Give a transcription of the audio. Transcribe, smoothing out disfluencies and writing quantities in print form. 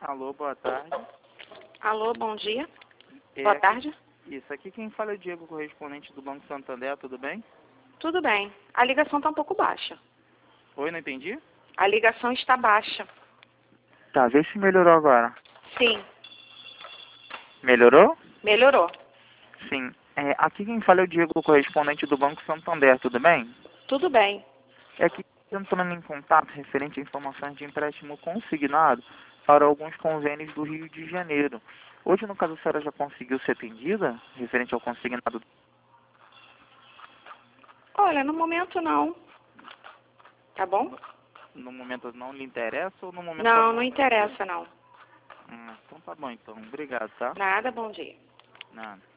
Alô, boa tarde. Alô, bom dia. É, Boa tarde. Isso, aqui quem fala é o Diego, correspondente do Banco Santander, tudo bem? Tudo bem. A ligação está um pouco baixa. Oi, não entendi? A ligação está baixa. Tá, vê se melhorou agora. Sim, Melhorou? melhorou. Sim. Aqui quem fala é o Diego, correspondente do Banco Santander, tudo bem? Tudo bem. É que entrando em contato referente a informações de empréstimo consignado para alguns convênios do Rio de Janeiro. Hoje, no caso, a senhora já conseguiu ser atendida referente ao consignado? Olha, no momento não. Tá bom? No momento não lhe interessa ou no momento Não, não interessa não. Então tá bom então. Obrigado, tá? Nada, bom dia. Nada.